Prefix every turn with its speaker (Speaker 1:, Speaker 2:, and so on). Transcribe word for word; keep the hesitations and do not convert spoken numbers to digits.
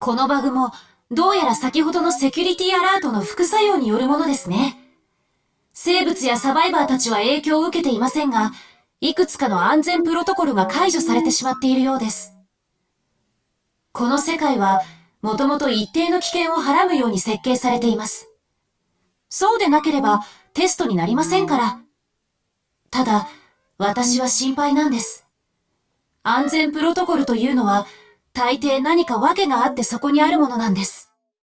Speaker 1: このバグも、どうやら先ほどのセキュリティアラートの副作用によるものですね。生物やサバイバーたちは影響を受けていませんが、いくつかの安全プロトコルが解除されてしまっているようです。この世界は、もともと一定の危険をはらむように設計されています。そうでなければテストになりませんから。ただ、私は心配なんです。安全プロトコルというのは、大抵何か訳があってそこにあるものなんです。